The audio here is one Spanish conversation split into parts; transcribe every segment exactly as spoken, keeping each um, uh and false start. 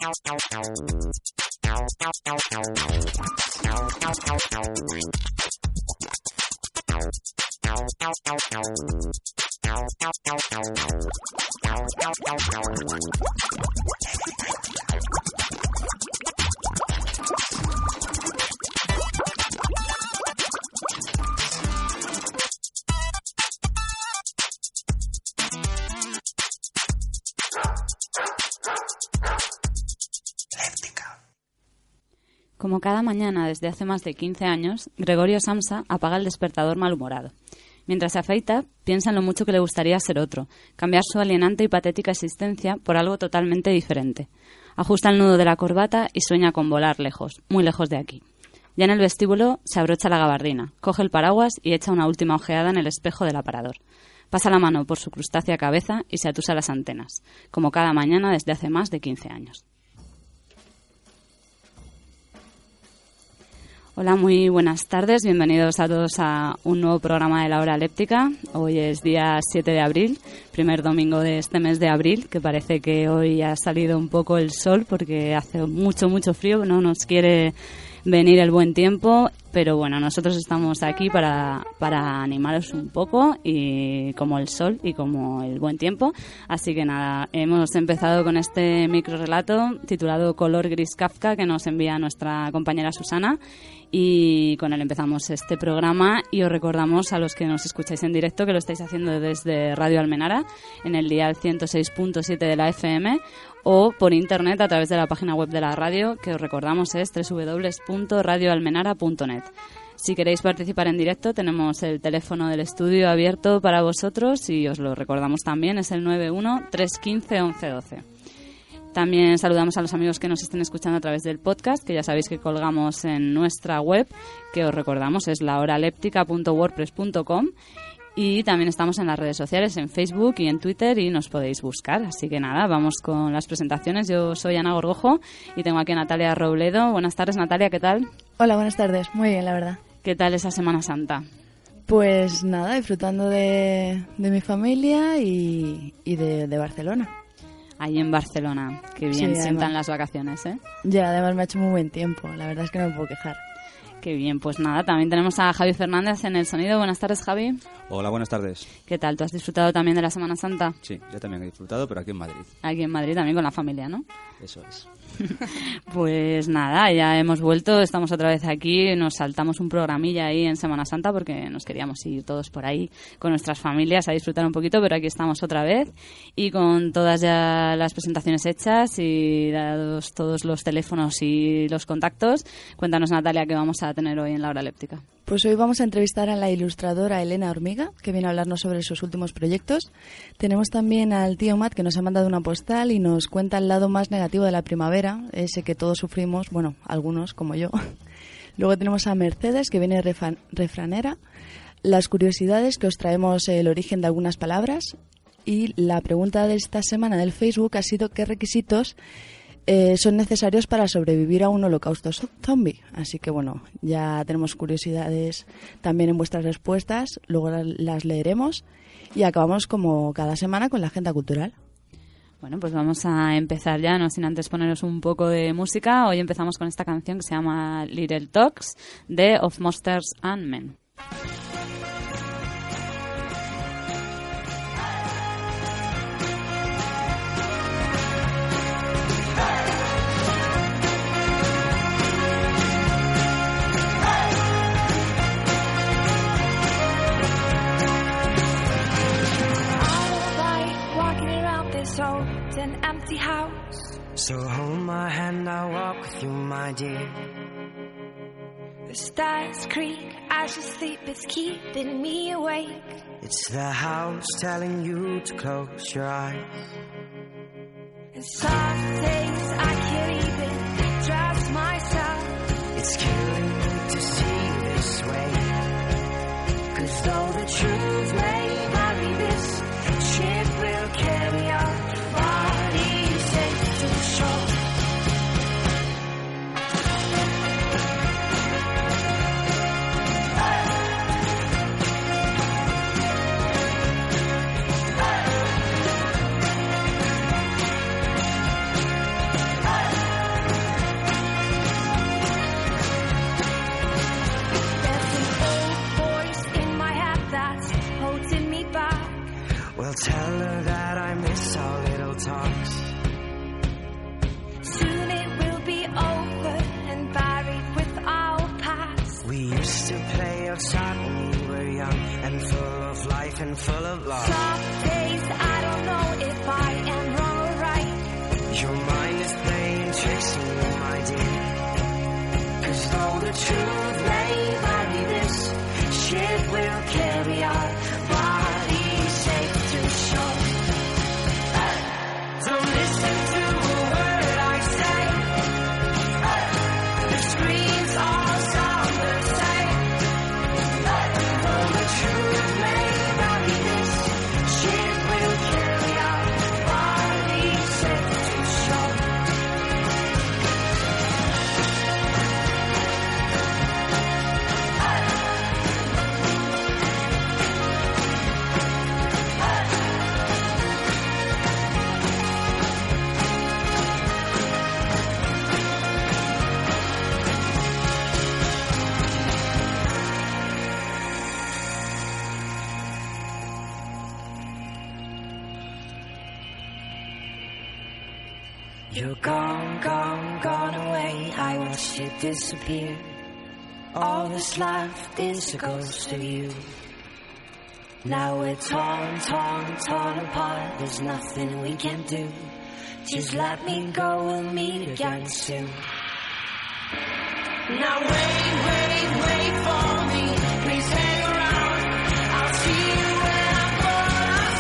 Como cada mañana desde hace más de quince años, Gregorio Samsa apaga el despertador malhumorado. Mientras se afeita, piensa en lo mucho que le gustaría ser otro, cambiar su alienante y patética existencia por algo totalmente diferente. Ajusta el nudo de la corbata y sueña con volar lejos, muy lejos de aquí. Ya en el vestíbulo se abrocha la gabardina, coge el paraguas y echa una última ojeada en el espejo del aparador. Pasa la mano por su crustácea cabeza y se atusa las antenas, como cada mañana desde hace más de quince años. Hola, muy buenas tardes. Bienvenidos a todos a un nuevo programa de La Hora Léptica. Hoy es día siete de abril, primer domingo de este mes de abril, que parece que hoy ha salido un poco el sol porque hace mucho, mucho frío, no nos quiere venir el buen tiempo, pero bueno, nosotros estamos aquí para, para animaros un poco, y como el sol y como el buen tiempo. Así que nada, hemos empezado con este microrelato titulado Color Gris Kafka, que nos envía nuestra compañera Susana, y con él empezamos este programa. Y os recordamos a los que nos escucháis en directo que lo estáis haciendo desde Radio Almenara en el dial ciento seis punto siete de la F M, o por internet a través de la página web de la radio, que os recordamos es doble u doble u doble u punto radio almenara punto net. Si queréis participar en directo, tenemos el teléfono del estudio abierto para vosotros y os lo recordamos también, es el nueve uno tres uno cinco once doce. También saludamos a los amigos que nos estén escuchando a través del podcast, que ya sabéis que colgamos en nuestra web, que os recordamos es la hora léptica punto wordpress punto com. Y también estamos en las redes sociales, en Facebook y en Twitter, y nos podéis buscar. Así que nada, vamos con las presentaciones. Yo soy Ana Gorgojo y tengo aquí a Natalia Robledo. Buenas tardes, Natalia, ¿qué tal? Hola, buenas tardes. Muy bien, la verdad. ¿Qué tal esa Semana Santa? Pues nada, disfrutando de, de mi familia y, y de, de Barcelona. Ahí en Barcelona, qué bien, sí, sientan las vacaciones, ¿eh? Ya, además me ha hecho muy buen tiempo, la verdad es que no me puedo quejar. Qué bien, pues nada, también tenemos a Javi Fernández en el sonido. Buenas tardes, Javi. Hola, buenas tardes. ¿Qué tal? ¿Tú has disfrutado también de la Semana Santa? Sí, yo también he disfrutado, pero aquí en Madrid. Aquí en Madrid también con la familia, ¿no? Eso es. Pues nada, ya hemos vuelto, estamos otra vez aquí, nos saltamos un programilla ahí en Semana Santa porque nos queríamos ir todos por ahí con nuestras familias a disfrutar un poquito, pero aquí estamos otra vez y con todas ya las presentaciones hechas y dados todos los teléfonos y los contactos. Cuéntanos, Natalia, qué vamos a tener hoy en La Hora Léptica. Pues hoy vamos a entrevistar a la ilustradora Elena Hormiga, que viene a hablarnos sobre sus últimos proyectos. Tenemos también al tío Matt, que nos ha mandado una postal y nos cuenta el lado más negativo de la primavera, ese que todos sufrimos, bueno, algunos como yo. Luego tenemos a Mercedes, que viene refan- refranera, las curiosidades, que os traemos el origen de algunas palabras, y la pregunta de esta semana del Facebook ha sido ¿qué requisitos Eh, son necesarios para sobrevivir a un holocausto zombie? Así que bueno, ya tenemos curiosidades también en vuestras respuestas, luego las leeremos y acabamos como cada semana con la agenda cultural. Bueno, pues vamos a empezar ya, no sin antes poneros un poco de música. Hoy empezamos con esta canción que se llama Little Talks de Of Monsters and Men. An empty house. So hold my hand, I'll walk with you, my dear. The stars creak as you sleep, it's keeping me awake. It's the house telling you to close your eyes. And some days I can't even trust myself. It's killing me to see this way. 'Cause though the truth may vary, this ship will carry on. Hey! Well, tell her that I miss our little talks. Soon it will be over and buried with our past. We used to play outside when we were young and full of life and full of love. Some days I don't know if I am wrong or right. Your mind is playing tricks on you, my dear. Cause though the truth may vary, this ship will carry our bodies safe to shore. Don't listen to a word I say. The screams all sound the same. Though the truth may vary, this ship will carry our bodies safe to shore. You're gone, gone, gone away. I watched you disappear. All that's left is a ghost of you. Now we're torn, torn, torn apart. There's nothing we can do. Just let me go, we'll meet again soon. Now wait, wait, wait for me. Please hang around. I'll see you when I'm gonna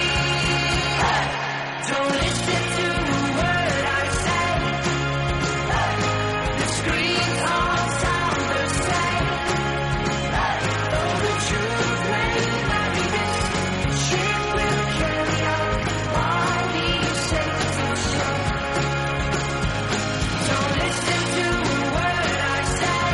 see. Don't listen to a word I say. The screams all sound the same. Though the truth may vary, this ship will carry our bodies safe to shore. Don't listen to a word I say.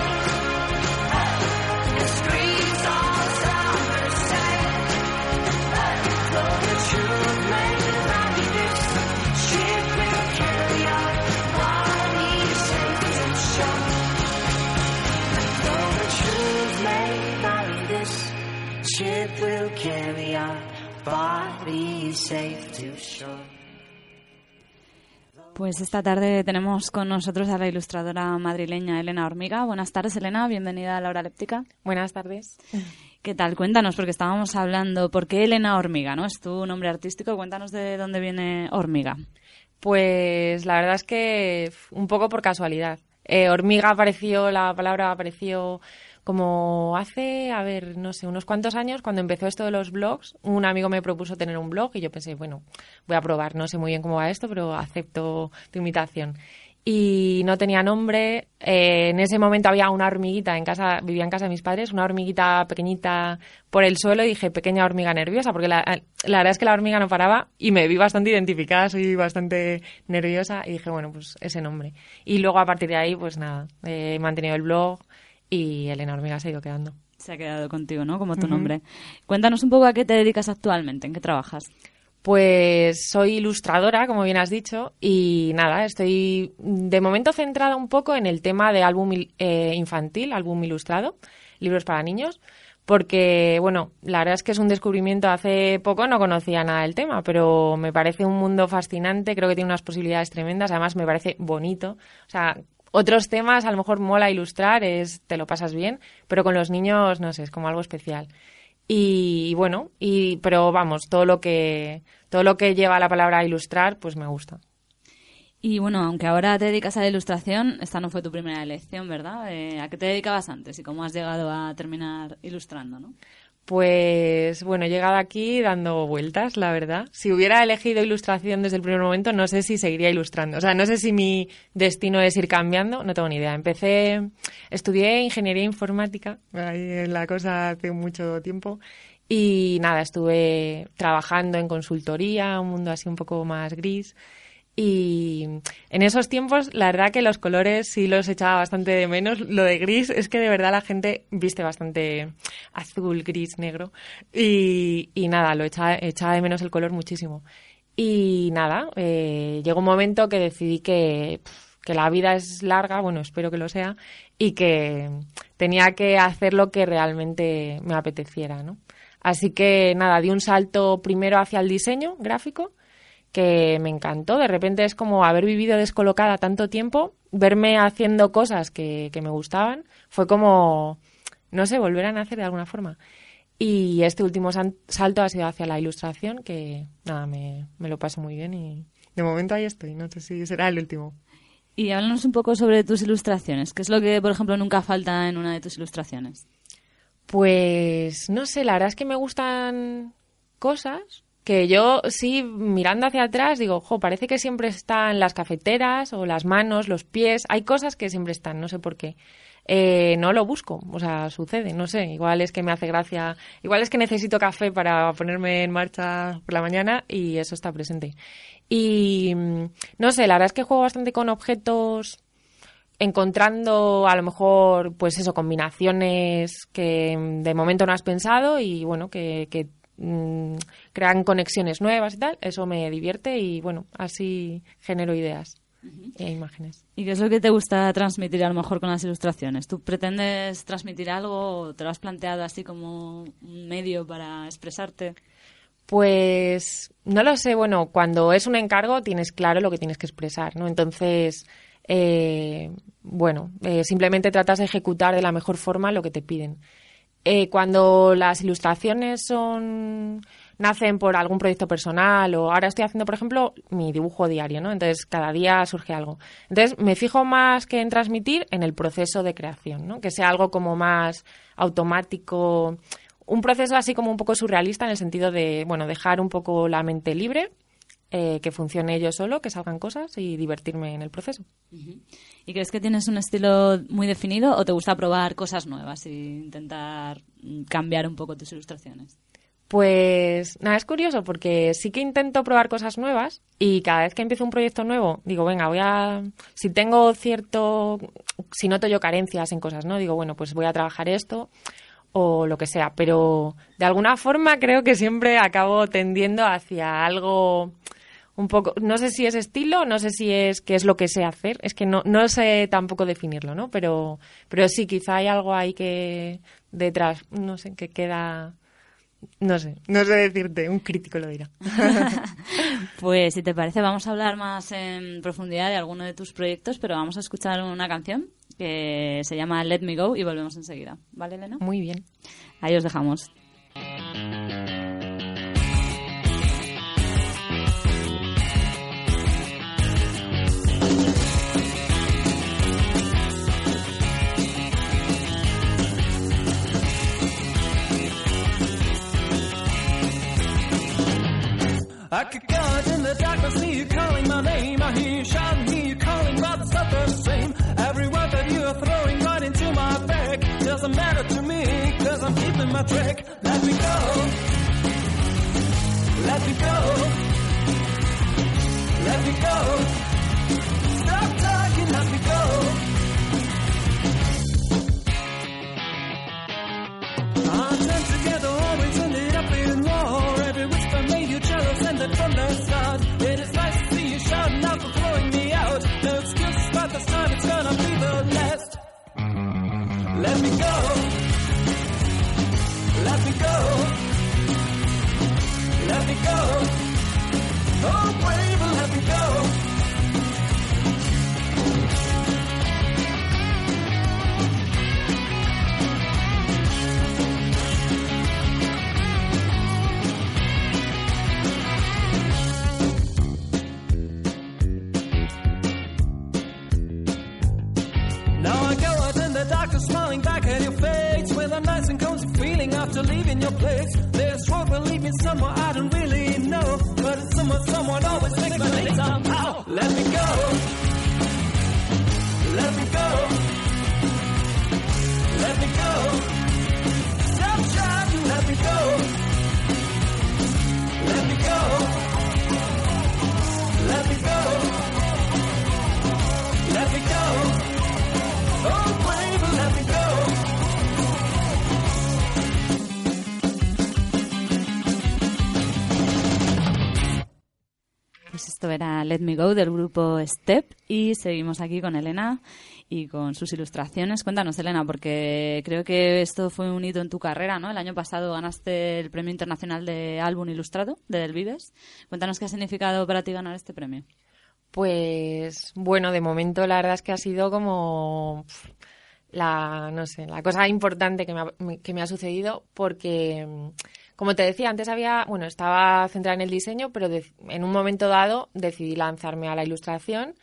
The screams all sound the same. Though the truth may vary, this ship will carry our bodies safe to shore. Though the truth may vary, this ship will carry our bodies safe to shore. Pues esta tarde tenemos con nosotros a la ilustradora madrileña Elena Hormiga. Buenas tardes, Elena, bienvenida a La Hora Léptica. Buenas tardes. ¿Qué tal? Cuéntanos, porque estábamos hablando, ¿por qué Elena Hormiga, no? Es tu nombre artístico, cuéntanos de dónde viene Hormiga. Pues la verdad es que un poco por casualidad. Eh, hormiga apareció, la palabra apareció como hace, a ver, no sé, unos cuantos años, cuando empezó esto de los blogs. Un amigo me propuso tener un blog y yo pensé, bueno, voy a probar, no sé muy bien cómo va esto, pero acepto tu invitación. Y no tenía nombre. Eh, en ese momento había una hormiguita en casa, vivía en casa de mis padres, una hormiguita pequeñita por el suelo y dije, pequeña hormiga nerviosa, porque la, la verdad es que la hormiga no paraba y me vi bastante identificada, soy bastante nerviosa y dije, bueno, pues ese nombre. Y luego a partir de ahí, pues nada, eh, he mantenido el blog y Elena Hormiga se ha ido quedando. Se ha quedado contigo, ¿no? Como tu Uh-huh. nombre. Cuéntanos un poco a qué te dedicas actualmente, en qué trabajas. Pues soy ilustradora, como bien has dicho, y nada, estoy de momento centrada un poco en el tema de álbum eh, infantil, álbum ilustrado, libros para niños, porque, bueno, la verdad es que es un descubrimiento. Hace poco no conocía nada del tema, pero me parece un mundo fascinante, creo que tiene unas posibilidades tremendas, además me parece bonito. O sea, otros temas a lo mejor mola ilustrar, es te lo pasas bien, pero con los niños, no sé, es como algo especial. Y, y bueno, y pero vamos, todo lo que todo lo que lleva la palabra ilustrar, pues me gusta. Y bueno, aunque ahora te dedicas a la ilustración, esta no fue tu primera elección, ¿verdad? Eh, ¿A qué te dedicabas antes y cómo has llegado a terminar ilustrando, no? Pues bueno, he llegado aquí dando vueltas, la verdad. Si hubiera elegido ilustración desde el primer momento, no sé si seguiría ilustrando. O sea, no sé si mi destino es ir cambiando, no tengo ni idea. Empecé, estudié ingeniería informática, ahí la cosa hace mucho tiempo. Y nada, estuve trabajando en consultoría, un mundo así un poco más gris. Y en esos tiempos, la verdad que los colores sí los echaba bastante de menos. Lo de gris es que de verdad la gente viste bastante azul, gris, negro. Y, y nada, lo echaba, echaba de menos el color muchísimo. Y nada, eh, llegó un momento que decidí que, que la vida es larga, bueno, espero que lo sea, y que tenía que hacer lo que realmente me apeteciera, ¿no? Así que nada, di un salto primero hacia el diseño gráfico, que me encantó. De repente es como haber vivido descolocada tanto tiempo, verme haciendo cosas que, que me gustaban, fue como, no sé, volver a nacer de alguna forma. Y este último san- salto ha sido hacia la ilustración, que nada, me, me lo paso muy bien y de momento ahí estoy, no sé si será el último. Y háblanos un poco sobre tus ilustraciones. ¿Qué es lo que, por ejemplo, nunca falta en una de tus ilustraciones? Pues no sé, la verdad es que me gustan cosas que yo sí, mirando hacia atrás, digo, jo, parece que siempre están las cafeteras o las manos, los pies. Hay cosas que siempre están, no sé por qué. Eh, no lo busco, o sea, sucede, no sé. Igual es que me hace gracia, igual es que necesito café para ponerme en marcha por la mañana y eso está presente. Y no sé, la verdad es que juego bastante con objetos, encontrando a lo mejor, pues eso, combinaciones que de momento no has pensado y bueno, que, que mmm, crean conexiones nuevas y tal. Eso me divierte y bueno, así genero ideas uh-huh. e imágenes. ¿Y qué es lo que te gusta transmitir a lo mejor con las ilustraciones? ¿Tú pretendes transmitir algo o te lo has planteado así como un medio para expresarte? Pues no lo sé, bueno, cuando es un encargo tienes claro lo que tienes que expresar, ¿no? Entonces, eh, bueno, eh, simplemente tratas de ejecutar de la mejor forma lo que te piden. Eh, cuando las ilustraciones son nacen por algún proyecto personal o ahora estoy haciendo, por ejemplo, mi dibujo diario, ¿no? Entonces, cada día surge algo. Entonces, me fijo más que en transmitir en el proceso de creación, ¿no? Que sea algo como más automático. Un proceso así como un poco surrealista en el sentido de, bueno, dejar un poco la mente libre, eh, que funcione yo solo, que salgan cosas y divertirme en el proceso. Uh-huh. ¿Y crees que tienes un estilo muy definido o te gusta probar cosas nuevas e intentar cambiar un poco tus ilustraciones? Pues nada, es curioso porque sí que intento probar cosas nuevas y cada vez que empiezo un proyecto nuevo digo, venga, voy a... Si tengo cierto... Si noto yo carencias en cosas, ¿no? Digo, bueno, pues voy a trabajar esto o lo que sea, pero de alguna forma creo que siempre acabo tendiendo hacia algo un poco, no sé si es estilo, no sé si es qué es lo que sé hacer, es que no, no sé tampoco definirlo, ¿no? Pero, pero sí, quizá hay algo ahí que detrás, no sé, que queda, no sé, no sé decirte, un crítico lo dirá. Pues si te parece vamos a hablar más en profundidad de alguno de tus proyectos, pero vamos a escuchar una canción que se llama Let Me Go y volvemos enseguida. ¿Vale, Elena? Muy bien. Ahí os dejamos. I could go out in the darkness, see you calling my name. I hear you shouting, hear you calling, but it's not the same. Every word that you are throwing right into my back doesn't matter to me, cause I'm keeping my track. Let me go. Let me go. Let me go. Stop talking, let me go. Our time together always ended up in war. Every whisper made you jealous and that from the start. It is nice to see you shouting out for throwing me out. No excuses, but this time it's gonna be the last. Let me go. Let me go. Let me go. Oh, baby, let me go. Smiling back at your face with a nice and cozy feeling after leaving your place. This road will lead me somewhere I don't really know, but it's somewhere someone always makes me late somehow. Let me go. Let me go. Let me go. Stop trying, let me go. Let me go. Let me go. Let me go. Oh, baby, let me go. Pues esto era Let Me Go del grupo Step y seguimos aquí con Elena y con sus ilustraciones. Cuéntanos, Elena, porque creo que esto fue un hito en tu carrera, ¿no? El año pasado ganaste el Premio Internacional de Álbum Ilustrado de Del Vives. Cuéntanos qué ha significado para ti ganar este premio. Pues bueno, de momento la verdad es que ha sido como la, no sé, la cosa importante que me ha, que me ha sucedido porque, como te decía, antes había, bueno, estaba centrada en el diseño, pero de, en un momento dado decidí lanzarme a la ilustración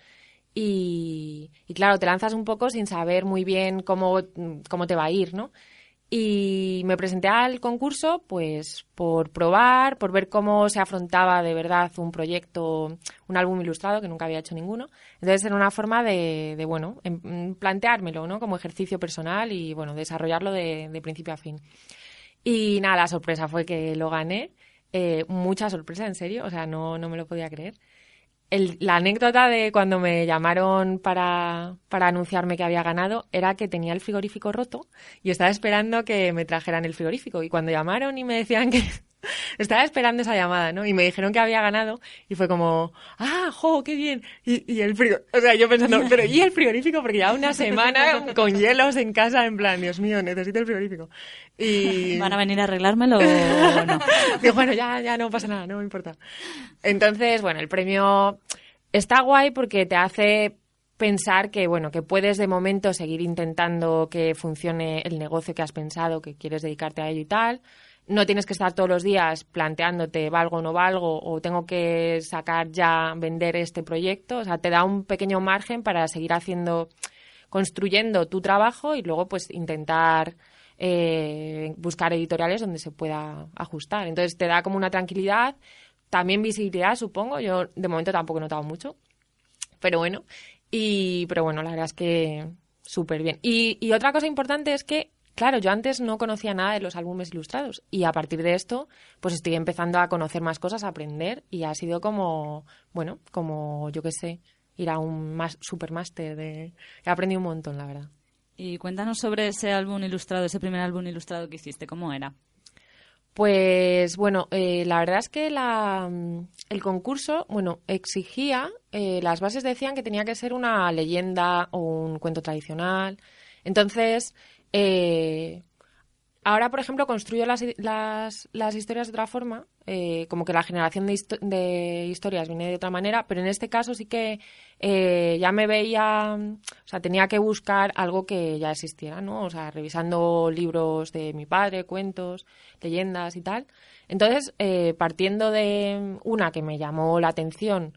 y, y claro, te lanzas un poco sin saber muy bien cómo, cómo te va a ir, ¿no? Y me presenté al concurso pues por probar, por ver cómo se afrontaba de verdad un proyecto, un álbum ilustrado, que nunca había hecho ninguno. Entonces era una forma de, de bueno, en, planteármelo, ¿no? Como ejercicio personal y, bueno, desarrollarlo de, de principio a fin. Y nada, la sorpresa fue que lo gané. Eh, mucha sorpresa, en serio, o sea, no, no me lo podía creer. El, la anécdota de cuando me llamaron para, para anunciarme que había ganado era que tenía el frigorífico roto y estaba esperando que me trajeran el frigorífico. Y cuando llamaron y me decían que... estaba esperando esa llamada, ¿no? Y me dijeron que había ganado y fue como, ¡ah, jo, qué bien! Y, y el frigorífico... O sea, yo pensando, ¿pero y el frigorífico? Porque ya una semana con hielos en casa, en plan, Dios mío, necesito el frigorífico. Y... ¿Van a venir a arreglármelo o no? Digo, bueno, ya, ya no pasa nada, no me importa. Entonces, bueno, el premio está guay porque te hace pensar que, bueno, que puedes de momento seguir intentando que funcione el negocio que has pensado, que quieres dedicarte a ello y tal. No tienes que estar todos los días planteándote valgo o no valgo o tengo que sacar ya, vender este proyecto. O sea, te da un pequeño margen para seguir haciendo, construyendo tu trabajo y luego pues intentar eh, buscar editoriales donde se pueda ajustar. Entonces te da como una tranquilidad, también visibilidad, supongo. Yo de momento tampoco he notado mucho, pero bueno. Y pero bueno, la verdad es que súper bien. Y, y otra cosa importante es que claro, yo antes no conocía nada de los álbumes ilustrados y a partir de esto pues estoy empezando a conocer más cosas, a aprender y ha sido como, bueno, como yo qué sé, ir a un más, supermáster de... He aprendido un montón, la verdad. Y cuéntanos sobre ese álbum ilustrado, ese primer álbum ilustrado que hiciste, ¿cómo era? Pues bueno, eh, la verdad es que la, el concurso, bueno, exigía, eh, las bases decían que tenía que ser una leyenda o un cuento tradicional. Entonces... Eh, ahora, por ejemplo, construyo las, las, las historias de otra forma, eh, como que la generación de, histo- de historias viene de otra manera, pero en este caso sí que eh, ya me veía, o sea, tenía que buscar algo que ya existiera, ¿no? O sea, revisando libros de mi padre, cuentos, leyendas y tal. Entonces, eh, partiendo de una que me llamó la atención,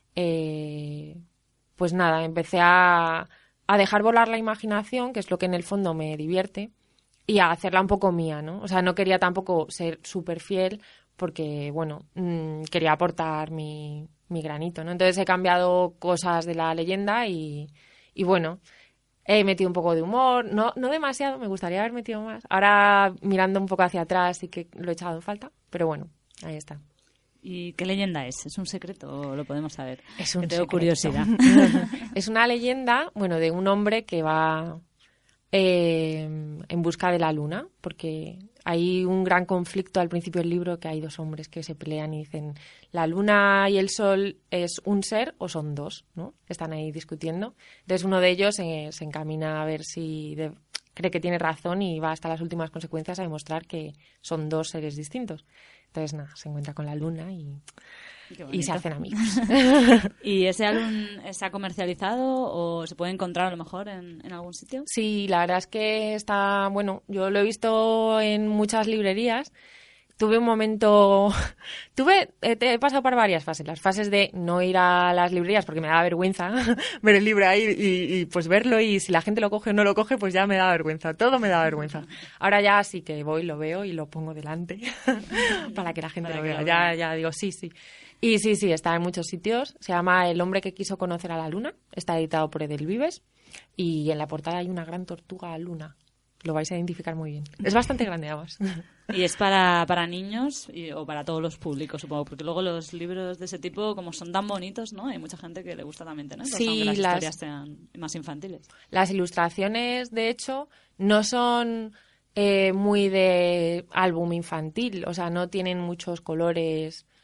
eh, pues nada, empecé a... a dejar volar la imaginación, que es lo que en el fondo me divierte, y a hacerla un poco mía, ¿no? O sea, no quería tampoco ser súper fiel porque, bueno, mmm, quería aportar mi, mi granito, ¿no? Entonces he cambiado cosas de la leyenda y, y bueno, he metido un poco de humor, no, no demasiado, me gustaría haber metido más. Ahora, mirando un poco hacia atrás, sí que lo he echado en falta, pero bueno, ahí está. ¿Y qué leyenda es? ¿Es un secreto o lo podemos saber? Es un que tengo secreto. curiosidad. Es una leyenda, bueno, de un hombre que va eh, en busca de la luna, porque hay un gran conflicto al principio del libro que hay dos hombres que se pelean y dicen la luna y el sol es un ser o son dos, ¿no? Están ahí discutiendo. Entonces uno de ellos eh, se encamina a ver si de, cree que tiene razón y va hasta las últimas consecuencias a demostrar que son dos seres distintos. Entonces, nada, se encuentra con la luna y, y se hacen amigos. ¿Y ese álbum está comercializado o se puede encontrar a lo mejor en, en algún sitio? Sí, la verdad es que está, bueno, yo lo he visto en muchas librerías. Tuve un momento, tuve, he, he pasado por varias fases. Las fases de no ir a las librerías porque me da vergüenza ver el libro ahí y, y pues verlo y si la gente lo coge o no lo coge pues ya me da vergüenza, todo me da vergüenza. Ahora ya sí que voy, lo veo y lo pongo delante para que la gente Para lo que vea. lo Ya, vean. ya digo sí, sí. Y sí, sí, está en muchos sitios. Se llama El hombre que quiso conocer a la luna. Está editado por Edel Vives y en la portada hay una gran tortuga luna. Lo vais a identificar muy bien. Es bastante grande, además. Y es para, para niños y, o para todos los públicos, supongo, porque luego los libros de ese tipo, como son tan bonitos, ¿no? Hay mucha gente que le gusta también tenerlos, Sí, aunque las, las- historias sean más infantiles. Las ilustraciones, de hecho, no son eh, muy de álbum infantil. O sea, no tienen muchos colores.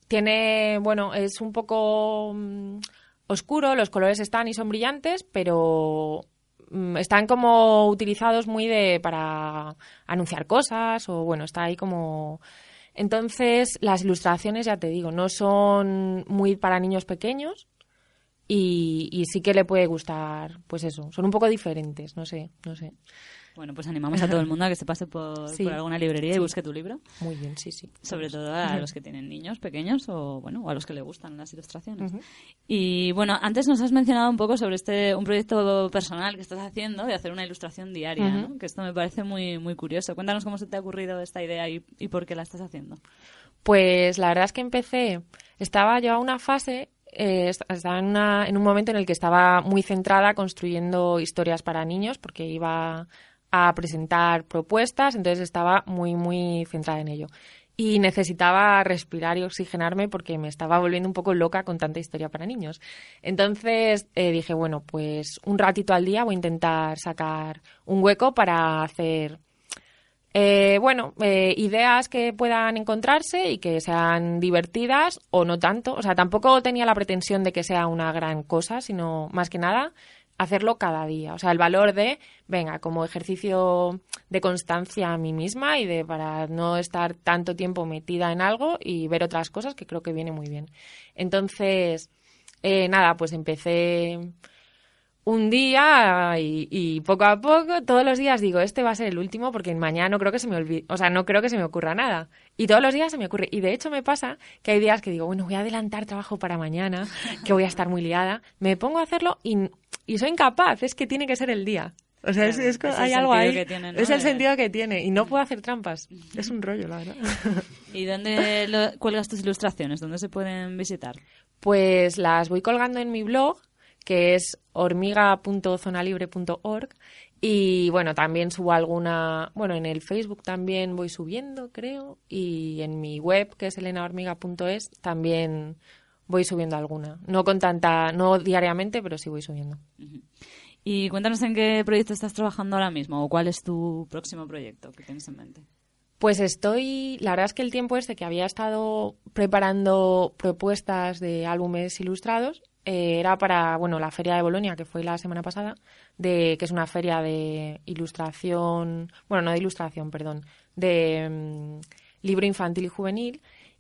tiene, bueno, es un poco mm, oscuro, los colores están y son brillantes, pero mm, están como utilizados muy de para anunciar cosas o, bueno, está ahí como... Entonces, las ilustraciones, ya te digo, no son muy para niños pequeños y, y sí que le puede gustar, pues eso, son un poco diferentes, no sé, no sé. Bueno, pues animamos a todo el mundo a que se pase por, Sí. por alguna librería Sí. y busque tu libro. Muy bien, sí, sí. Sobre todo a los que tienen niños pequeños o bueno o a los que les gustan las ilustraciones. Ujú. Y bueno, antes nos has mencionado un poco sobre este un proyecto personal que estás haciendo de hacer una ilustración diaria, Ujú. ¿no? Que esto me parece muy muy curioso. Cuéntanos cómo se te ha ocurrido esta idea y, y por qué la estás haciendo. Pues la verdad es que empecé, estaba yo a una fase, eh, est- estaba en, una, en un momento en el que estaba muy centrada construyendo historias para niños porque iba a presentar propuestas, entonces estaba muy, muy centrada en ello. Y necesitaba respirar y oxigenarme porque me estaba volviendo un poco loca con tanta historia para niños. Entonces eh, dije, bueno, pues un ratito al día voy a intentar sacar un hueco para hacer... Eh, bueno, eh, ideas que puedan encontrarse y que sean divertidas o no tanto. O sea, tampoco tenía la pretensión de que sea una gran cosa, sino más que nada hacerlo cada día. O sea, el valor de, venga, como ejercicio de constancia a mí misma y de para no estar tanto tiempo metida en algo y ver otras cosas, que creo que viene muy bien. Entonces, eh, nada, pues empecé un día y, y poco a poco, todos los días digo, este va a ser el último porque mañana no creo que se me olvide, o sea, no creo que se me ocurra nada. Y todos los días se me ocurre. Y de hecho me pasa que hay días que digo, bueno, voy a adelantar trabajo para mañana, que voy a estar muy liada. Me pongo a hacerlo y, y soy incapaz, es que tiene que ser el día. O sea, es, Claro, es, es el hay algo sentido ahí. que tiene, ¿no? Es el De- sentido que tiene y no puedo hacer trampas. Es un rollo, la verdad. ¿Y dónde lo- cuelgas tus ilustraciones? ¿Dónde se pueden visitar? Pues las voy colgando en mi blog, que es hormiga punto zonalibre punto org. Y bueno, también subo alguna, bueno, en el Facebook también voy subiendo, creo, y en mi web, que es elena hormiga punto es, también voy subiendo alguna. No con tanta, no diariamente, pero sí voy subiendo. Y cuéntanos en qué proyecto estás trabajando ahora mismo o cuál es tu próximo proyecto que tienes en mente. Pues estoy, la verdad es que el tiempo este que había estado preparando propuestas de álbumes ilustrados eh, era para, bueno, la Feria de Bolonia, que fue la semana pasada, de que es una feria de ilustración, bueno, no de ilustración, perdón, de mm, libro infantil y juvenil,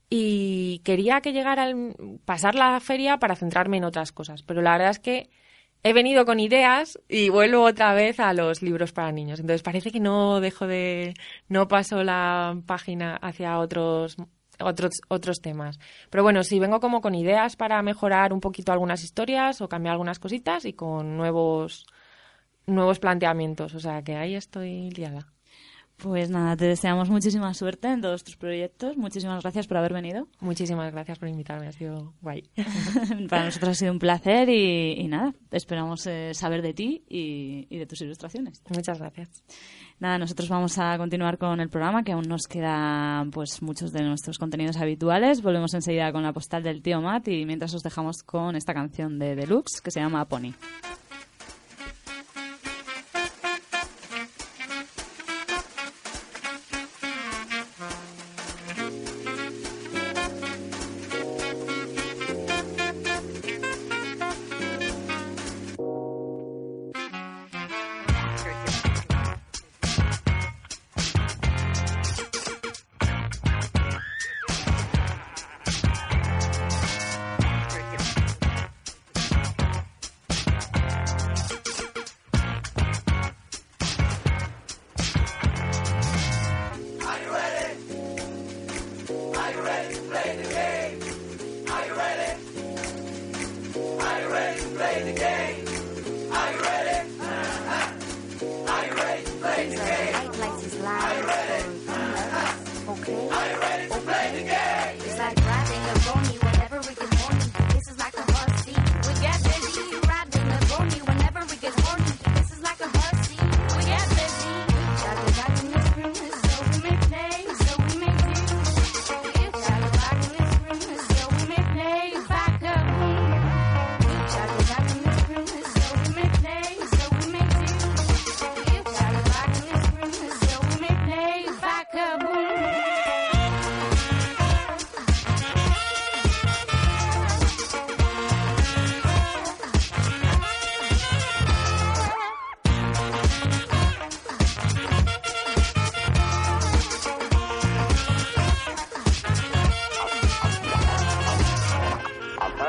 y quería que llegara el, pasar la feria para centrarme en otras cosas, pero la verdad es que he venido con ideas y vuelvo otra vez a los libros para niños. Entonces parece que no dejo de, no paso la página hacia otros, otros, otros temas. Pero bueno, sí, vengo como con ideas para mejorar un poquito algunas historias o cambiar algunas cositas y con nuevos, nuevos planteamientos. O sea que ahí estoy liada. Pues nada, te deseamos muchísima suerte en todos tus proyectos. Muchísimas gracias por haber venido. Muchísimas gracias por invitarme, ha sido guay. Para nosotros ha sido un placer y, y nada, esperamos eh, saber de ti y, y de tus ilustraciones. Muchas gracias. Nada, nosotros vamos a continuar con el programa, que aún nos quedan pues muchos de nuestros contenidos habituales. Volvemos enseguida con la postal del tío Matt y mientras os dejamos con esta canción de Deluxe que se llama Pony.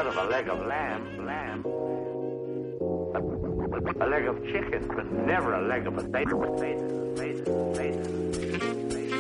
out of a leg of lamb, lamb. A, a leg of chicken, but never a leg of a potato, potato, potato, potato.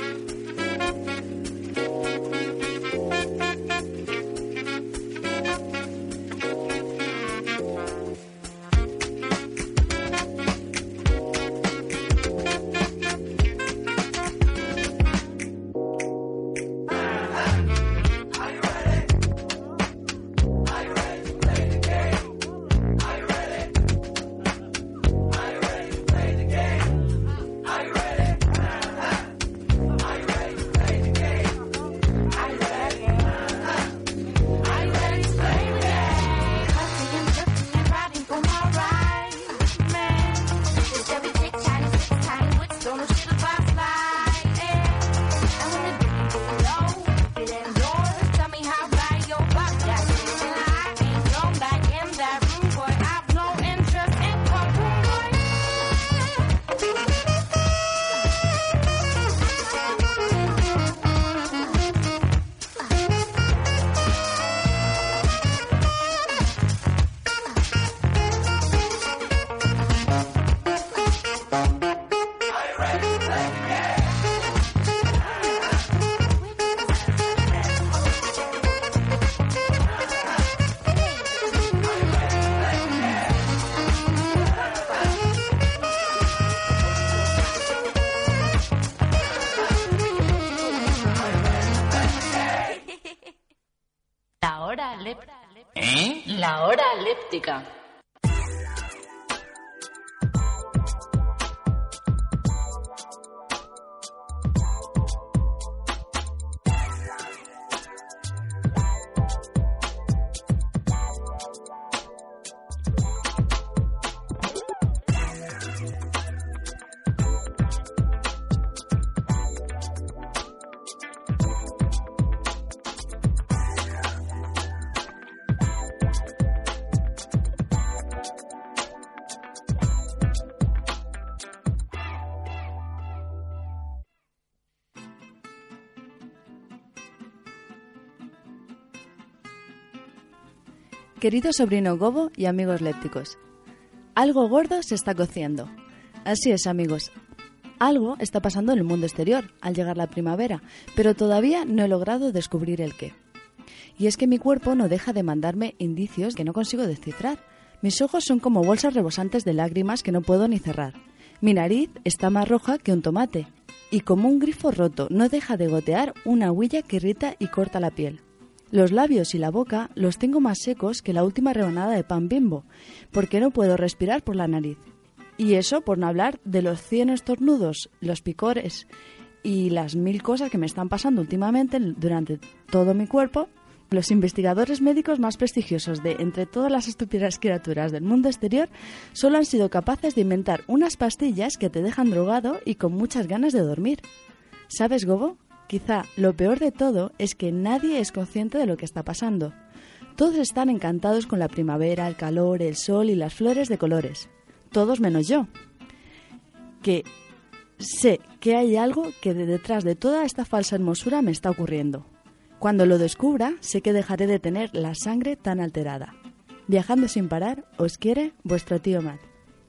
¿Eh? La hora léptica. Querido sobrino Gobo y amigos lépticos, algo gordo se está cociendo. Así es, amigos. Algo está pasando en el mundo exterior al llegar la primavera, pero todavía no he logrado descubrir el qué. Y es que mi cuerpo no deja de mandarme indicios que no consigo descifrar. Mis ojos son como bolsas rebosantes de lágrimas que no puedo ni cerrar. Mi nariz está más roja que un tomate. Y como un grifo roto, no deja de gotear una huilla que irrita y corta la piel. Los labios y la boca los tengo más secos que la última rebanada de pan Bimbo, porque no puedo respirar por la nariz. Y eso por no hablar de los cien estornudos, los picores y las mil cosas que me están pasando últimamente durante todo mi cuerpo. Los investigadores médicos más prestigiosos de entre todas las estúpidas criaturas del mundo exterior solo han sido capaces de inventar unas pastillas que te dejan drogado y con muchas ganas de dormir. ¿Sabes, Gobo? Quizá lo peor de todo es que nadie es consciente de lo que está pasando. Todos están encantados con la primavera, el calor, el sol y las flores de colores. Todos menos yo, que sé que hay algo que de detrás de toda esta falsa hermosura me está ocurriendo. Cuando lo descubra, sé que dejaré de tener la sangre tan alterada. Viajando sin parar, os quiere vuestro tío Matt.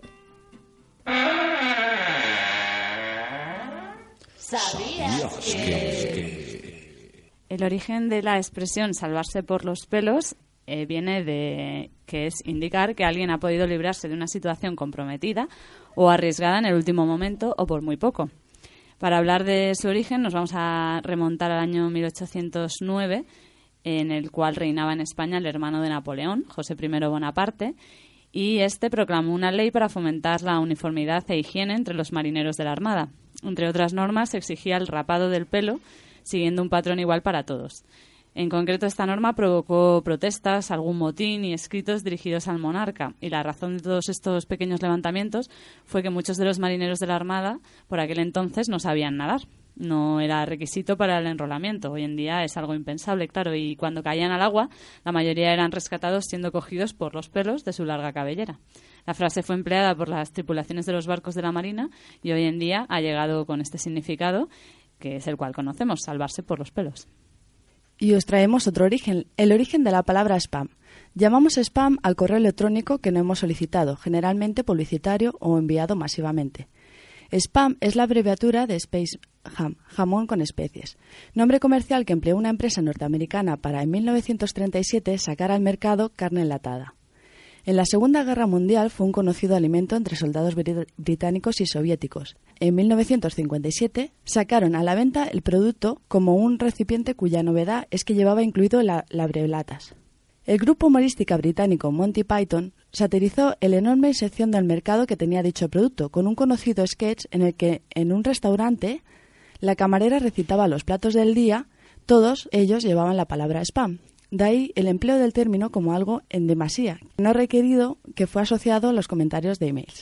¿Sabías que...? El origen de la expresión salvarse por los pelos eh, viene de que es indicar que alguien ha podido librarse de una situación comprometida o arriesgada en el último momento o por muy poco. Para hablar de su origen nos vamos a remontar al año mil ochocientos nueve, en el cual reinaba en España el hermano de Napoleón, José primero Bonaparte, y este proclamó una ley para fomentar la uniformidad e higiene entre los marineros de la Armada. Entre otras normas, se exigía el rapado del pelo, siguiendo un patrón igual para todos. En concreto, esta norma provocó protestas, algún motín y escritos dirigidos al monarca. Y la razón de todos estos pequeños levantamientos fue que muchos de los marineros de la Armada, por aquel entonces, no sabían nadar. No era requisito para el enrolamiento. Hoy en día es algo impensable, claro, y cuando caían al agua, la mayoría eran rescatados siendo cogidos por los pelos de su larga cabellera. La frase fue empleada por las tripulaciones de los barcos de la Marina y hoy en día ha llegado con este significado, que es el cual conocemos, salvarse por los pelos. Y os traemos otro origen, el origen de la palabra spam. Llamamos spam al correo electrónico que no hemos solicitado, generalmente publicitario o enviado masivamente. Spam es la abreviatura de Space Ham, jamón con especies, nombre comercial que empleó una empresa norteamericana para en mil novecientos treinta y siete sacar al mercado carne enlatada. En la Segunda Guerra Mundial fue un conocido alimento entre soldados br- británicos y soviéticos. En mil novecientos cincuenta y siete sacaron a la venta el producto como un recipiente cuya novedad es que llevaba incluido la, la abrelatas. El grupo humorístico británico Monty Python satirizó la enorme sección del mercado que tenía dicho producto, con un conocido sketch en el que en un restaurante la camarera recitaba los platos del día, todos ellos llevaban la palabra spam. De ahí el empleo del término como algo en demasía, no requerido, que fue asociado a los comentarios de emails.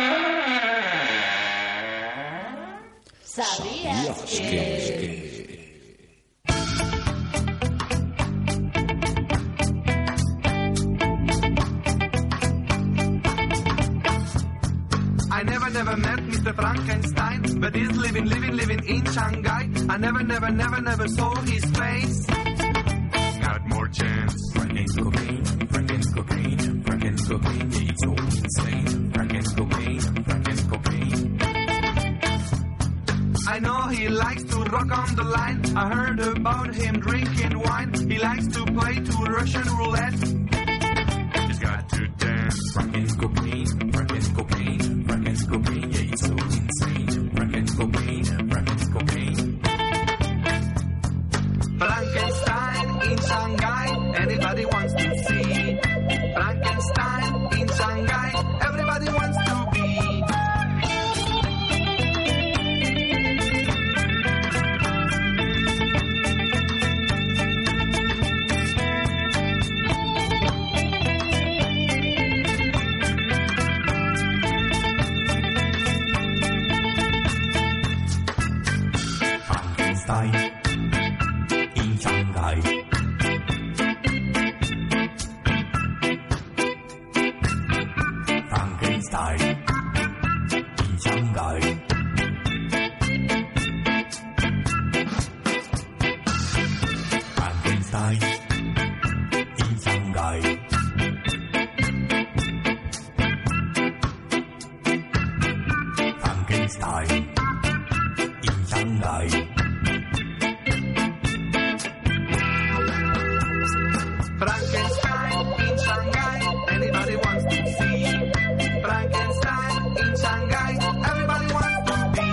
¿Sabías que...? I never, never met Mister Frankenstein, but he's living, living, living in Shanghai. I never, never, never, never saw his face. Got more chance. Franken's cocaine, Franken's cocaine, Franken's cocaine, it's so insane. Franken's cocaine, Franken's cocaine. I know he likes to rock on the line. I heard about him drinking wine. He likes to play to Russian roulette. He's got to dance. Franken's cocaine, Franken's cocaine, Franken's cocaine, yeah, it's so insane. Franken's cocaine, Franken's cocaine. Frankenstein in Shanghai, anybody wants to see. Frankenstein in Shanghai, everybody wants to be. Frankenstein in Shanghai. Frankenstein in Shanghai. Frankenstein in Shanghai. Frankenstein in Shanghai. Frankenstein in Shanghai, anybody wants to see. Frankenstein in Shanghai, everybody wants to be.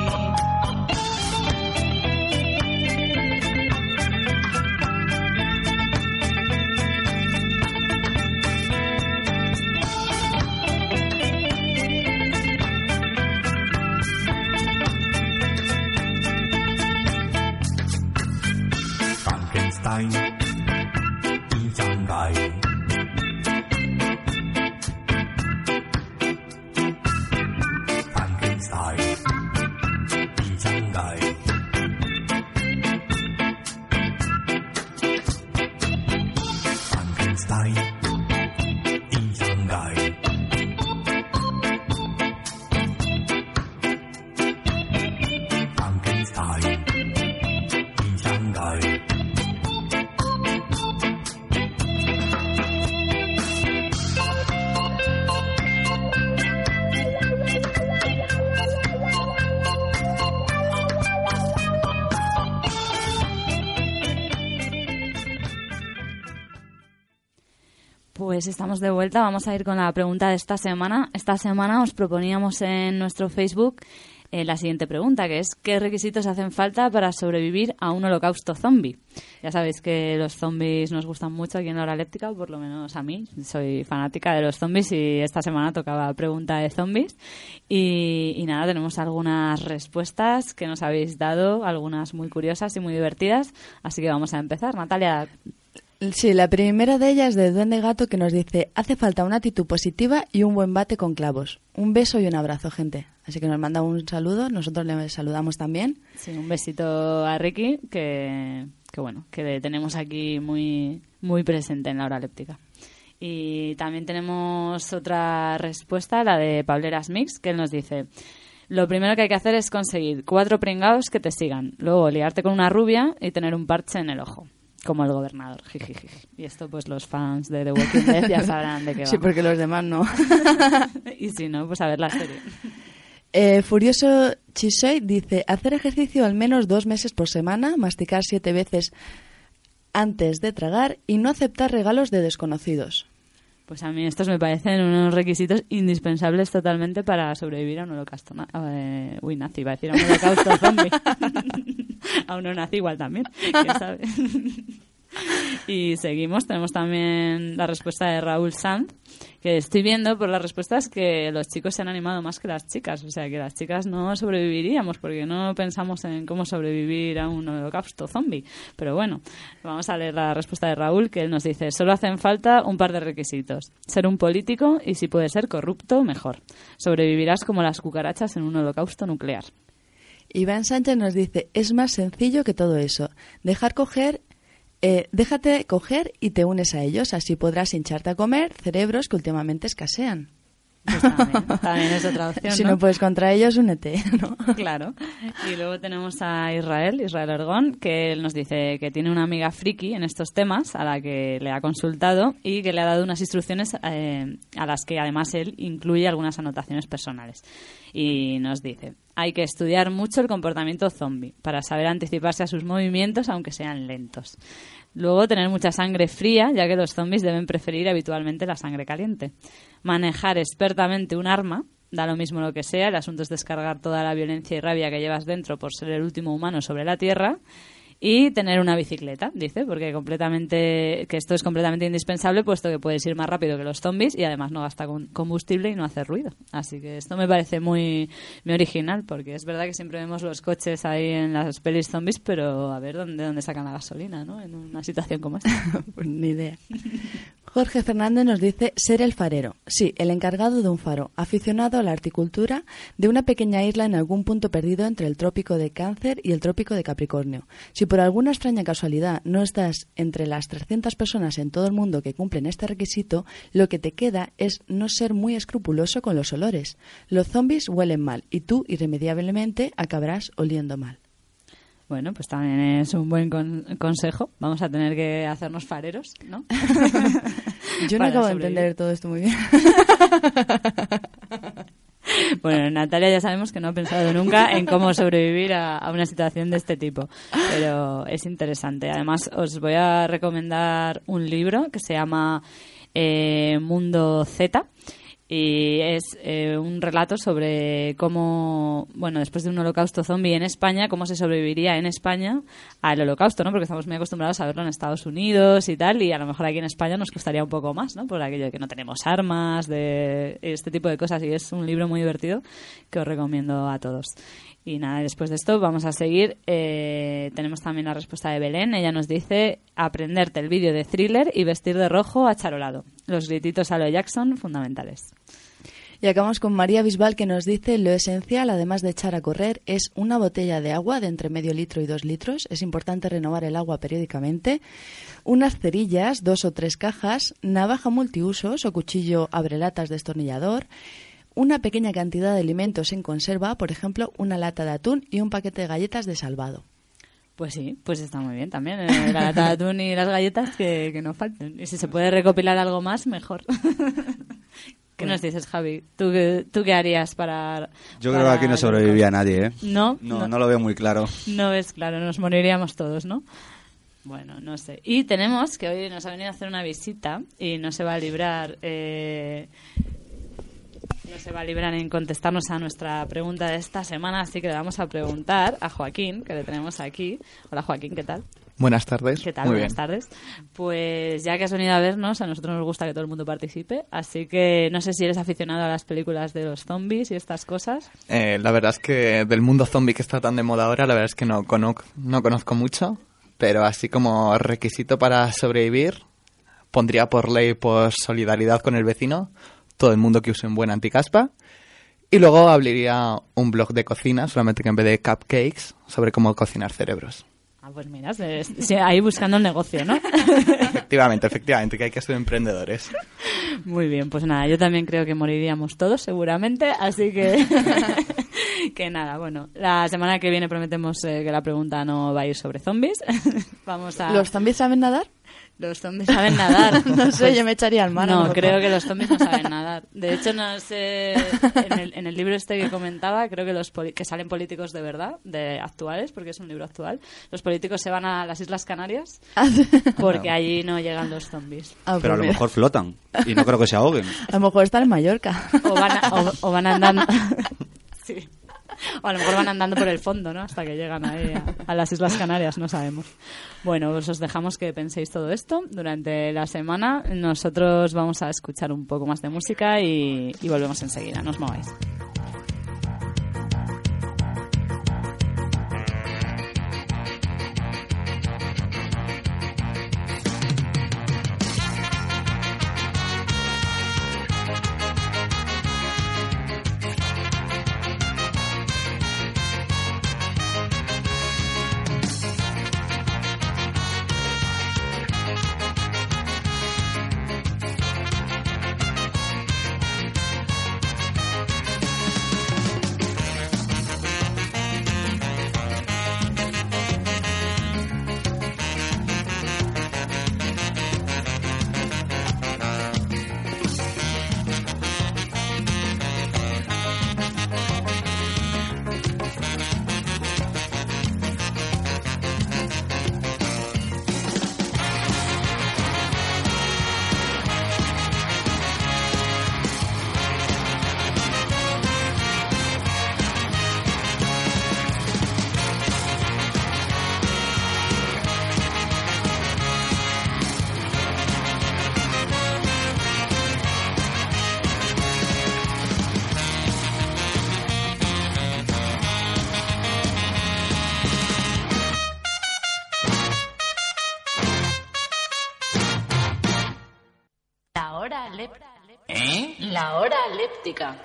Frankenstein in Shanghai. Frankenstein in Shanghai. Frankenstein in Shanghai. Frankenstein in Shanghai. Pues estamos de vuelta, vamos a ir con la pregunta de esta semana. Esta semana os proponíamos en nuestro Facebook eh, la siguiente pregunta, que es ¿qué requisitos hacen falta para sobrevivir a un holocausto zombie? Ya sabéis que los zombies nos gustan mucho aquí en la Hora Léptica, o por lo menos a mí, soy fanática de los zombies y esta semana tocaba pregunta de zombies. Y, y nada, tenemos algunas respuestas que nos habéis dado, algunas muy curiosas y muy divertidas, así que vamos a empezar. Natalia. Sí, la primera de ellas de Duende Gato, que nos dice: hace falta una actitud positiva y un buen bate con clavos. Un beso y un abrazo, gente. Así que nos manda un saludo, nosotros le saludamos también. Sí, un besito a Ricky, que, que bueno, que le tenemos aquí muy, muy presente en la Hora Léptica. Y también tenemos otra respuesta, la de Pableras Mix, que él nos dice: lo primero que hay que hacer es conseguir cuatro pringados que te sigan, luego liarte con una rubia y tener un parche en el ojo. como el gobernador. Jijiji. Y esto pues los fans de The Walking Dead ya sabrán de qué va. Sí, porque los demás no. Y si no, pues a ver la serie. Eh, Furioso Chisei dice, hacer ejercicio al menos dos meses por semana, masticar siete veces antes de tragar y no aceptar regalos de desconocidos. Pues a mí estos me parecen unos requisitos indispensables totalmente para sobrevivir a un holocausto. Na- eh, uy, nazi, iba a decir a un holocausto zombie. A uno nazi igual también, quién sabe. Y seguimos, tenemos también la respuesta de Raúl Sanz, que estoy viendo por las respuestas que los chicos se han animado más que las chicas, o sea que las chicas no sobreviviríamos porque no pensamos en cómo sobrevivir a un holocausto zombie. Pero bueno, vamos a leer la respuesta de Raúl, que él nos dice: solo hacen falta un par de requisitos, ser un político y si puede ser corrupto, mejor. Sobrevivirás como las cucarachas en un holocausto nuclear. Iván Sánchez nos dice, es más sencillo que todo eso, dejar coger... Eh, déjate coger y te unes a ellos, así podrás hincharte a comer cerebros que últimamente escasean. Pues también, también es otra opción, Si ¿no? no puedes contra ellos, únete, ¿no? Claro. Y luego tenemos a Israel, Israel Ergón, que él nos dice que tiene una amiga friki en estos temas a la que le ha consultado y que le ha dado unas instrucciones eh, a las que además él incluye algunas anotaciones personales. Y nos dice, hay que estudiar mucho el comportamiento zombie para saber anticiparse a sus movimientos aunque sean lentos. Luego, tener mucha sangre fría, ya que los zombies deben preferir habitualmente la sangre caliente. Manejar expertamente un arma, da lo mismo lo que sea, el asunto es descargar toda la violencia y rabia que llevas dentro por ser el último humano sobre la Tierra. Y tener una bicicleta, dice, porque completamente que esto es completamente indispensable, puesto que puedes ir más rápido que los zombies y además no gasta combustible y no hace ruido. Así que esto me parece muy, muy original, porque es verdad que siempre vemos los coches ahí en las pelis zombies, pero a ver dónde, dónde sacan la gasolina, ¿no? En una situación como esta. Pues ni idea. Jorge Fernández nos dice ser el farero. Sí, el encargado de un faro, aficionado a la horticultura de una pequeña isla en algún punto perdido entre el trópico de Cáncer y el trópico de Capricornio. Si por alguna extraña casualidad no estás entre las trescientas personas en todo el mundo que cumplen este requisito, lo que te queda es no ser muy escrupuloso con los olores. Los zombies huelen mal y tú irremediablemente acabarás oliendo mal. Bueno, pues también es un buen con- consejo. Vamos a tener que hacernos fareros, ¿no? Yo no Para acabo de sobrevivir. entender todo esto muy bien. Bueno, Natalia ya sabemos que no ha pensado nunca en cómo sobrevivir a, a una situación de este tipo, pero es interesante. Además, os voy a recomendar un libro que se llama eh, Mundo Z. Y es eh, un relato sobre cómo, bueno, después de un holocausto zombie en España, cómo se sobreviviría en España al holocausto, ¿no? Porque estamos muy acostumbrados a verlo en Estados Unidos y tal, y a lo mejor aquí en España nos costaría un poco más, ¿no? Por aquello de que no tenemos armas, de este tipo de cosas, y es un libro muy divertido que os recomiendo a todos. Y nada, después de esto vamos a seguir. Eh, tenemos también la respuesta de Belén. Ella nos dice aprenderte el vídeo de Thriller y vestir de rojo acharolado. Los grititos a lo Jackson, fundamentales. Y acabamos con María Bisbal, que nos dice lo esencial, además de echar a correr, es una botella de agua de entre medio litro y dos litros. Es importante renovar el agua periódicamente. Unas cerillas, dos o tres cajas, navaja multiusos o cuchillo abrelatas destornillador. Una pequeña cantidad de alimentos en conserva, por ejemplo, una lata de atún y un paquete de galletas de salvado. Pues sí, pues está muy bien también. Eh, la lata de atún y las galletas que, que no falten. Y si se puede recopilar algo más, mejor. ¿Qué nos dices, Javi? ¿Tú, qué- ¿Tú qué harías para...? Yo para creo que aquí no sobrevivía nadie, ¿eh? ¿No? No, no lo veo muy claro. No es claro, nos moriríamos todos, ¿no? Bueno, no sé. Y tenemos que hoy nos ha venido a hacer una visita y no se va a librar... Eh, no se va a librar en contestarnos a nuestra pregunta de esta semana, así que le vamos a preguntar a Joaquín, que le tenemos aquí. Hola, Joaquín, ¿qué tal? Buenas tardes. ¿Qué tal? Muy Buenas bien. tardes. Pues ya que has venido a vernos, a nosotros nos gusta que todo el mundo participe, así que no sé si eres aficionado a las películas de los zombies y estas cosas. Eh, la verdad es que del mundo zombie que está tan de moda ahora, la verdad es que no, cono- no conozco mucho, pero así como requisito para sobrevivir, pondría por ley, por solidaridad con el vecino, todo el mundo que use un buen anticaspa. Y luego abriría un blog de cocina, solamente que en vez de cupcakes, sobre cómo cocinar cerebros. Ah, pues mira, se- se- ahí buscando el negocio, ¿no? Efectivamente, efectivamente, que hay que ser emprendedores. Muy bien, pues nada, yo también creo que moriríamos todos seguramente, así que Que nada, bueno, la semana que viene prometemos eh, que la pregunta no va a ir sobre zombies. Vamos a... ¿Los zombies saben nadar? Los zombies saben nadar. No sé, Pues, yo me echaría al mar. No, a lo creo mejor. que los zombies no saben nadar. De hecho, no sé, en el, en el libro este que comentaba, creo que los poli- que salen políticos de verdad, de actuales, porque es un libro actual. Los políticos se van a las Islas Canarias porque allí no llegan los zombies. Ah, Pero a pues lo mira. mejor flotan y no creo que se ahoguen. A lo mejor están en Mallorca. O van, a- o, o van andando... Sí. O a lo mejor van andando por el fondo, ¿no? Hasta que llegan ahí a, a las Islas Canarias, no sabemos. Bueno, pues os dejamos que penséis todo esto durante la semana. Nosotros vamos a escuchar un poco más de música y, y volvemos enseguida. No os mováis. La hora léptica. ¿Eh? La hora léptica.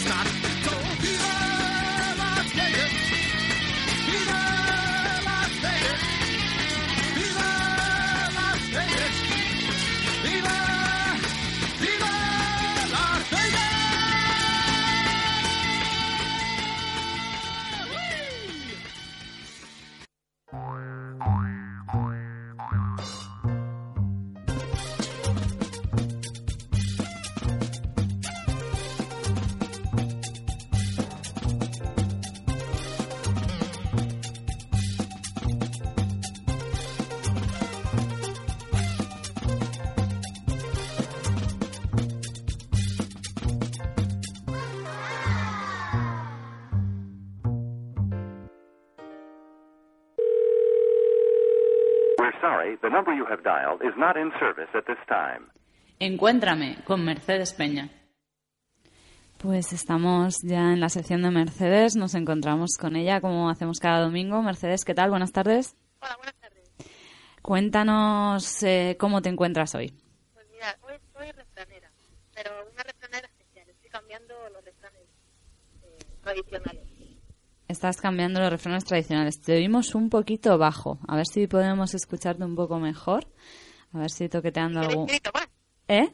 Las Vegas, viva Las Vegas. We're sorry, the number you have dialed is not in service at this time. Encuéntrame con Mercedes Peña. Pues estamos ya en la sección de Mercedes, nos encontramos con ella como hacemos cada domingo. Mercedes, ¿qué tal? Buenas tardes. Hola, buenas tardes. Cuéntanos eh, cómo te encuentras hoy. Pues mira, hoy soy refranera, pero una refranera especial. Estoy cambiando los refranes eh, tradicionales. Estás cambiando los refranes tradicionales. Te oímos un poquito bajo. A ver si podemos escucharte un poco mejor. A ver si toqueteando algo. ¿Eh?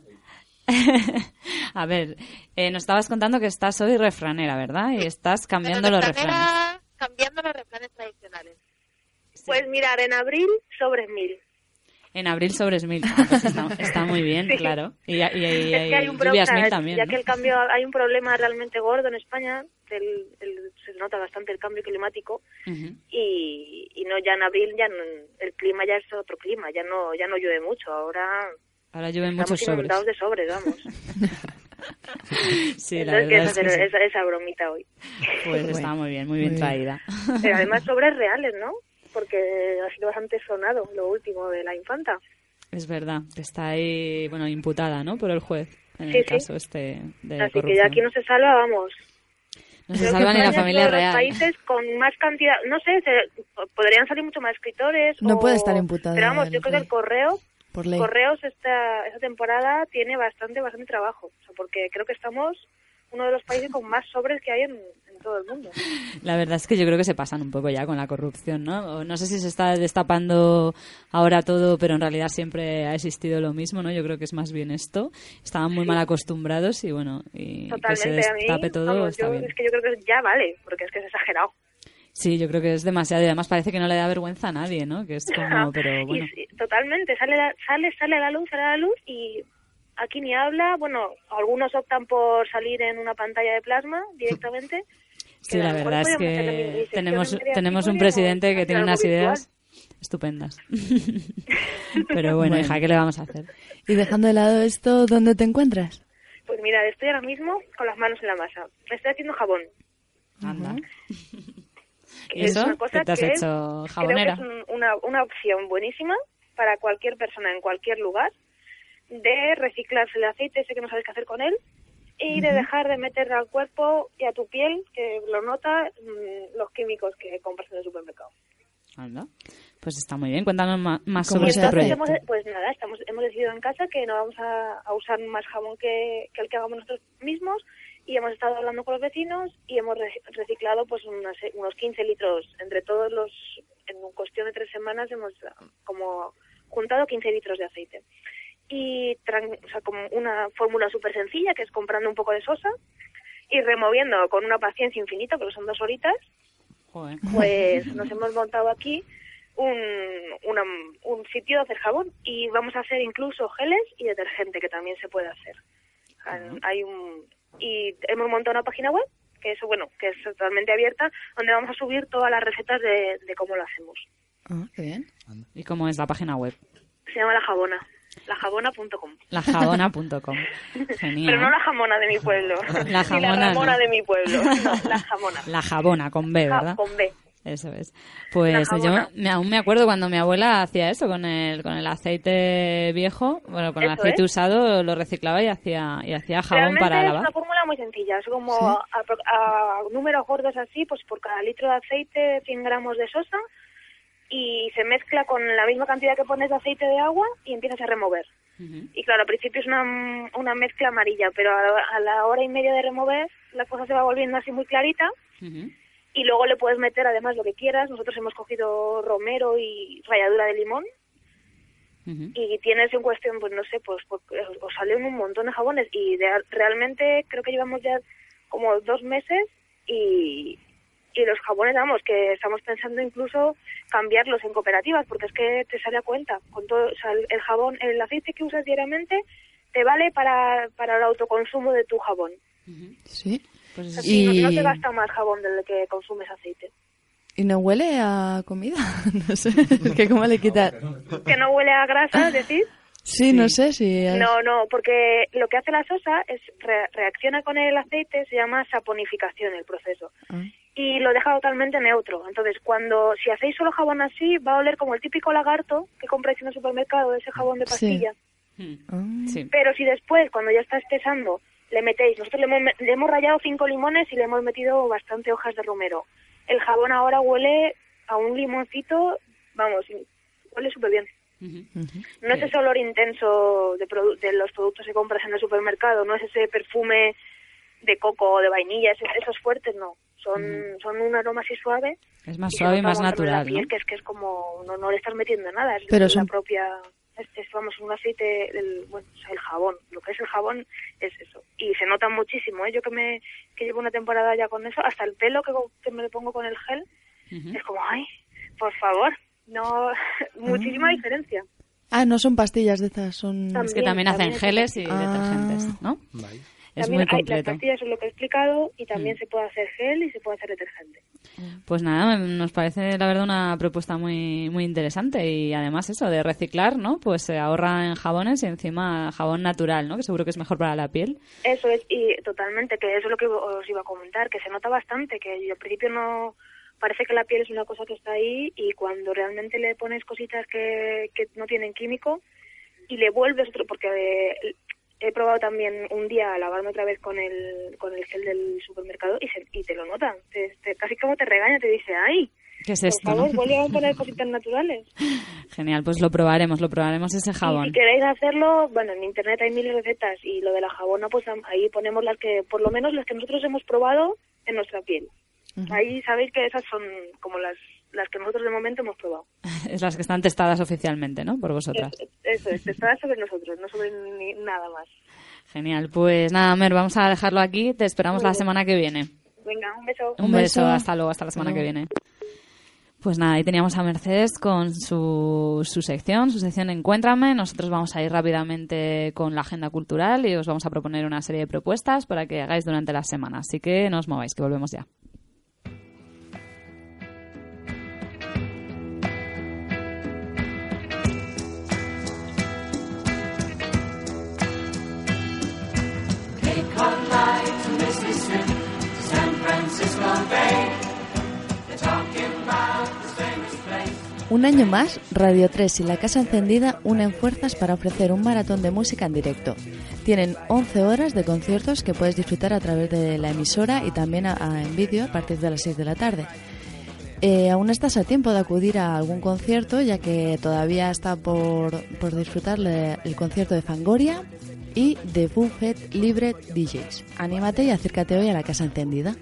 A ver, eh, nos estabas contando que estás hoy refranera, ¿verdad? Y estás cambiando los refranes. Cambiando los refranes tradicionales. Sí. Pues mirar, en abril, sobres mil. En abril sobres mil. Ah, pues está, está muy bien, sí. Claro. Y, y, y, y es que hay un lluvias problema, mil también, ya ¿no? que el cambio, hay un problema realmente gordo en España, el, el, se nota bastante el cambio climático, uh-huh. y, y no ya en abril ya no, el clima ya es otro clima, ya no ya no llueve mucho, ahora ahora llueven estamos muchos sobres. inundados de sobres, vamos. Sí, la Entonces, verdad quieres es que hacer sí. esa, esa bromita hoy. Pues bueno, está muy bien, muy bien muy traída. Bien. Pero además sobres reales, ¿no? Porque ha sido bastante sonado lo último de la infanta. Es verdad, que está ahí, bueno, imputada, ¿no? Por el juez, en sí, el sí. caso este de Así corrupción. que ya aquí no se salva, vamos. No se salva ni la familia real. Los países con más cantidad, no sé, se, podrían salir mucho más escritores. No o, puede estar imputada. Pero vamos, yo creo que el correo, por ley. Correos esta, esta temporada tiene bastante, bastante trabajo. O sea, porque creo que estamos uno de los países con más sobres que hay en, en todo el mundo. La verdad es que yo creo que se pasan un poco ya con la corrupción, ¿no? No sé si se está destapando ahora todo, pero en realidad siempre ha existido lo mismo, ¿no? Yo creo que es más bien esto. Estaban muy sí. mal acostumbrados y bueno, y totalmente, que se destape a mí, todo vamos, está yo, bien. Es que yo creo que ya vale, porque es que es exagerado. Sí, yo creo que es demasiado y además parece que no le da vergüenza a nadie, ¿no? Que es como, pero bueno. Y, totalmente, sale, sale, sale a la luz, sale a la luz y aquí ni habla. Bueno, algunos optan por salir en una pantalla de plasma directamente. Sí, la verdad es que tenemos tenemos un presidente que tiene unas ideas estupendas. Pero bueno, bueno, hija, ¿qué le vamos a hacer? Y dejando de lado esto, ¿dónde te encuentras? Pues mira, estoy ahora mismo con las manos en la masa. Estoy haciendo jabón. Anda. Uh-huh. ¿Y eso? ¿Qué te has que hecho jabonera? Creo que es un, una, una opción buenísima para cualquier persona en cualquier lugar de reciclarse el aceite ese que no sabes qué hacer con él y uh-huh. de dejar de meter al cuerpo y a tu piel, que lo nota, mmm, los químicos que compras en el supermercado. Anda. Pues está muy bien. Cuéntanos más, más sobre este proyecto. Hemos, pues nada, estamos, hemos decidido en casa que no vamos a, a usar más jabón que, que el que hagamos nosotros mismos y hemos estado hablando con los vecinos y hemos reciclado pues unos, unos quince litros entre todos los, en cuestión de tres semanas hemos como juntado quince litros de aceite. Y o sea, como una fórmula súper sencilla, que es comprando un poco de sosa y removiendo con una paciencia infinita, porque son dos horitas, Joder. Pues nos hemos montado aquí un, una, un sitio de hacer jabón y vamos a hacer incluso geles y detergente, que también se puede hacer. Uh-huh. Hay un y hemos montado una página web, que es, bueno, que es totalmente abierta, donde vamos a subir todas las recetas de, de cómo lo hacemos. Ah, qué bien. ¿Y cómo es la página web? Se llama La Jabona. la jabona punto com. la jabona punto com. Genial. Pero no la jamona de mi pueblo. La jamona, ni la ramona no. de mi pueblo. No, la jamona. La jabona, con B, ¿verdad? Ja, con B. Eso es. Pues yo me, aún me acuerdo cuando mi abuela hacía eso con el con el aceite viejo, bueno, con el eso aceite es. usado, lo reciclaba y hacía y hacía jabón Realmente para es lavar. una fórmula muy sencilla, es como ¿Sí? a, a, a números gordos así, pues por cada litro de aceite cien gramos de sosa y se mezcla con la misma cantidad que pones de aceite de agua y empiezas a remover. Uh-huh. Y claro, al principio es una, una mezcla amarilla, pero a, a la hora y media de remover la cosa se va volviendo así muy clarita. Uh-huh. Y luego le puedes meter además lo que quieras. Nosotros hemos cogido romero y ralladura de limón. Uh-huh. Y tienes en cuestión, pues no sé, pues, pues os salen un montón de jabones. Y de, realmente creo que llevamos ya como dos meses y, y los jabones, vamos, que estamos pensando incluso cambiarlos en cooperativas, porque es que te sale a cuenta. Con todo, o sea, el, el jabón, el aceite que usas diariamente te vale para, para el autoconsumo de tu jabón. Uh-huh. Sí. Pues o sea, y... no, no te gasta más jabón del que consumes aceite. ¿Y no huele a comida? No sé, que cómo le quita... ¿Que no huele a grasa, es decir? Sí, sí, no sé si... Es... No, no, porque lo que hace la sosa es re- reacciona con el aceite, se llama saponificación el proceso. Ah. y lo deja totalmente neutro. Entonces, cuando si hacéis solo jabón así, va a oler como el típico lagarto que compráis en el supermercado, ese jabón de pastilla. Sí. Mm. Sí. Pero si después, cuando ya está espesando, le metéis, nosotros le hemos, le hemos rallado cinco limones y le hemos metido bastante hojas de romero. El jabón ahora huele a un limoncito, vamos, huele súper bien. Uh-huh. Uh-huh. No es ese olor intenso de, produ- de los productos que compras en el supermercado, no es ese perfume de coco o de vainilla, esos, esos fuertes, no. Son, mm. son un aroma así suave. Es más suave y más natural, piel, ¿no? Que es que es como, no, no le estás metiendo nada, es Pero la son... propia, es, es, vamos, un aceite, el, bueno, o sea, el jabón, lo que es el jabón es eso. Y se nota muchísimo, ¿eh? Yo que me que llevo una temporada ya con eso, hasta el pelo que, que me le pongo con el gel, uh-huh. es como, ay, por favor, no, muchísima uh-huh. diferencia. Ah, no son pastillas de estas, son... También, es que también, también hacen geles y ah. detergentes, ¿no? Vale. Es también muy completo. Hay, las pastillas son lo que he explicado y también mm. se puede hacer gel y se puede hacer detergente. Pues nada, nos parece la verdad una propuesta muy muy interesante y además eso de reciclar, ¿no? Pues se ahorra en jabones y encima jabón natural, ¿no? Que seguro que es mejor para la piel. Eso es, y totalmente, que eso es lo que os iba a comentar, que se nota bastante, que al principio no... Parece que la piel es una cosa que está ahí y cuando realmente le pones cositas que, que no tienen químico y le vuelves otro, porque eh, he probado también un día a lavarme otra vez con el con el gel del supermercado y, se, y te lo notan, te, te, casi como te regaña, te dice, ¡ay! ¿Qué es esto? Por favor, ¿no? vuelve a poner cositas naturales. Genial, pues lo probaremos, lo probaremos ese jabón. Y si queréis hacerlo, bueno, en internet hay miles de recetas y lo de la jabona, pues ahí ponemos las que, por lo menos las que nosotros hemos probado en nuestra piel. Uh-huh. Ahí sabéis que esas son como las las que nosotros de momento hemos probado. Es las que están testadas oficialmente, ¿no? Por vosotras. Es, eso es, testadas sobre nosotros, no sobre ni, nada más. Genial, pues nada, Mer, vamos a dejarlo aquí. Te esperamos Muy la bien. semana que viene. Venga, un beso. Un, un beso. beso, hasta luego, hasta la semana no. que viene. Pues nada, ahí teníamos a Mercedes con su, su sección, su sección Encuéntrame. Nosotros vamos a ir rápidamente con la agenda cultural y os vamos a proponer una serie de propuestas para que hagáis durante la semana. Así que no os mováis, que volvemos ya. Un año más, Radio tres y La Casa Encendida unen fuerzas para ofrecer un maratón de música en directo. Tienen once horas de conciertos que puedes disfrutar a través de la emisora y también a, a, en vídeo a partir de las seis de la tarde. Eh, aún estás a tiempo de acudir a algún concierto, ya que todavía está por, por disfrutar le, el concierto de Fangoria y de Buffet Libre D Js. Anímate y acércate hoy a La Casa Encendida.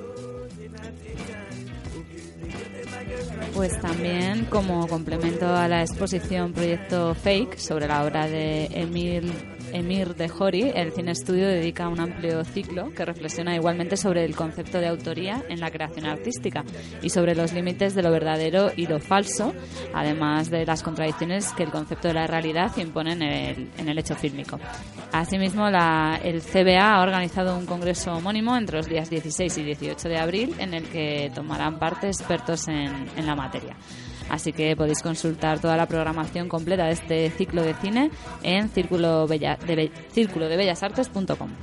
Pues también, como complemento a la exposición Proyecto Fake sobre la obra de Emil, Emir Dehori, el Cine Estudio dedica un amplio ciclo que reflexiona igualmente sobre el concepto de autoría en la creación artística y sobre los límites de lo verdadero y lo falso, además de las contradicciones que el concepto de la realidad impone en el, en el hecho fílmico. Asimismo, la, el C B A ha organizado un congreso homónimo entre los días dieciséis y dieciocho de abril en el que tomarán parte expertos en, en la materia. Así que podéis consultar toda la programación completa de este ciclo de cine en círculo, bella, de, be, círculo de bellas artes punto com.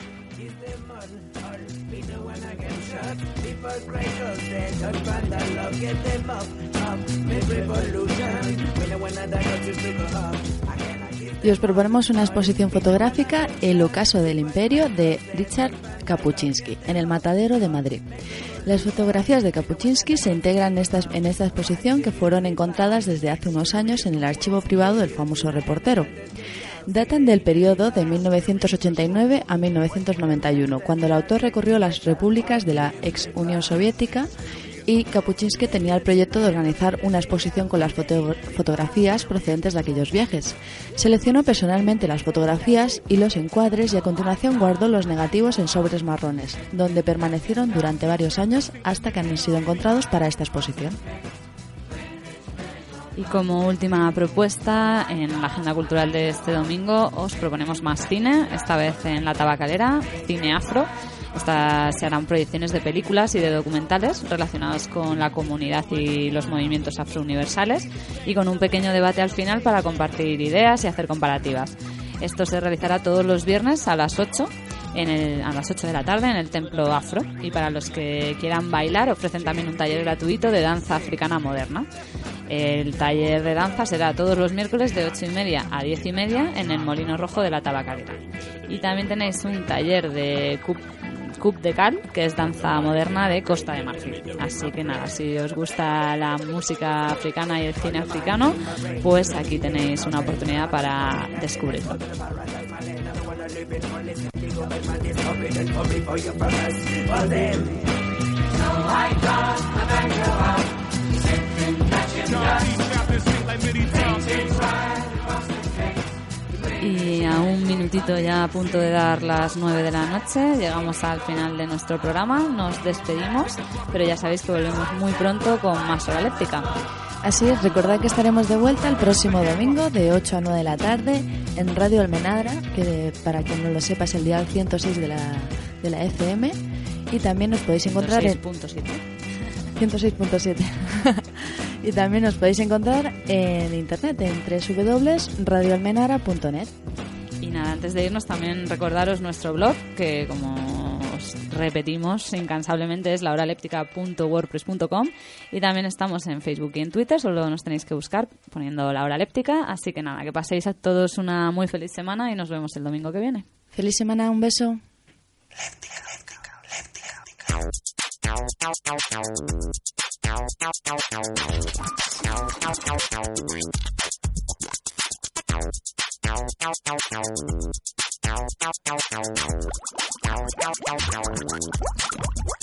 Y os proponemos una exposición fotográfica, El ocaso del imperio, de Richard Kapuscinski, en el Matadero de Madrid. Las fotografías de Kapuscinski se integran en esta, en esta exposición, que fueron encontradas desde hace unos años en el archivo privado del famoso reportero. Datan del periodo de mil novecientos ochenta y nueve a mil novecientos noventa y uno, cuando el autor recorrió las repúblicas de la ex Unión Soviética, y Kapuscinski tenía el proyecto de organizar una exposición con las foto- fotografías procedentes de aquellos viajes. Seleccionó personalmente las fotografías y los encuadres y a continuación guardó los negativos en sobres marrones, donde permanecieron durante varios años hasta que han sido encontrados para esta exposición. Y como última propuesta, en la agenda cultural de este domingo os proponemos más cine, esta vez en La Tabacalera, cine afro. Estas se harán proyecciones de películas y de documentales relacionados con la comunidad y los movimientos afrouniversales, y con un pequeño debate al final para compartir ideas y hacer comparativas. Esto se realizará todos los viernes a las ocho en el, a las ocho de la tarde en el Templo Afro. Y para los que quieran bailar, ofrecen también un taller gratuito de danza africana moderna. El taller de danza será todos los miércoles de ocho y media a diez y media en el Molino Rojo de la Tabacalera. Y también tenéis un taller de cup, cup de cal, que es danza moderna de Costa de Marfil. Así que nada, si os gusta la música africana y el cine africano, pues aquí tenéis una oportunidad para descubrirlo. Y a un minutito ya a punto de dar las nueve de la noche, llegamos al final de nuestro programa, nos despedimos, pero ya sabéis que volvemos muy pronto con más Hora Léptica. Así es, recordad que estaremos de vuelta el próximo domingo de ocho a nueve de la tarde en Radio Almenara, que para quien no lo sepa es el dial ciento seis de la, de la F M, y también nos podéis encontrar en ciento seis punto siete. ciento seis punto siete. Y también nos podéis encontrar en internet en doble u doble u doble u punto radio almenara punto net. Y nada, antes de irnos también recordaros nuestro blog, que como os repetimos incansablemente es la hora léptica punto wordpress punto com, y también estamos en Facebook y en Twitter, solo nos tenéis que buscar poniendo La Hora Léptica. Así que nada, que paséis a todos una muy feliz semana y nos vemos el domingo que viene. Feliz semana, un beso. Léptica, léptica, léptica. Thank you.